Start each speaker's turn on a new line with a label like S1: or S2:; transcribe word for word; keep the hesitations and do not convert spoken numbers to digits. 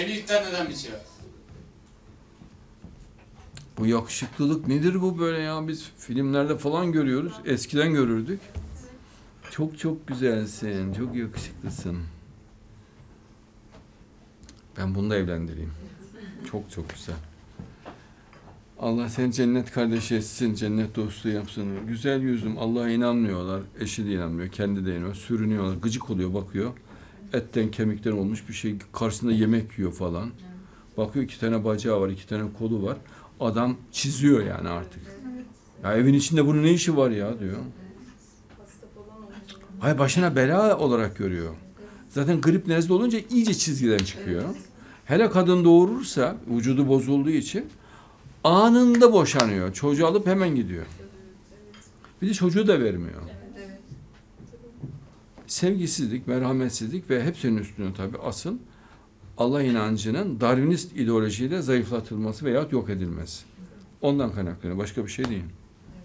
S1: Evlilikten neden bitiyor?
S2: Bu yakışıklılık nedir bu böyle ya? Biz filmlerde falan görüyoruz. Eskiden görürdük. Çok çok güzelsin. Çok yakışıklısın. Ben bunu da evlendireyim. Çok çok güzel. Allah seni cennet kardeşi etsin, cennet dostu yapsın. Güzel yüzüm. Allah'a inanmıyorlar. Eşi de inanmıyor, kendi de inanmıyor. Sürünüyorlar. Gıcık oluyor, bakıyor. Etten kemikten olmuş bir şey. Karşısında yemek yiyor falan. Bakıyor iki tane bacağı var, iki tane kolu var. Adam çiziyor yani artık. Ya evin içinde bunun ne işi var ya diyor. Hayır, başına bela olarak görüyor. Zaten grip nezle olunca iyice çizgiden çıkıyor. Hele kadın doğurursa vücudu bozulduğu için anında boşanıyor. Çocuğu alıp hemen gidiyor. Bir de çocuğu da vermiyor. Sevgisizlik, merhametsizlik ve hepsinin üstüne tabii asıl Allah inancının Darwinist ideolojiyle zayıflatılması veya yok edilmesi. Ondan kaynaklanıyor. Başka bir şey değil.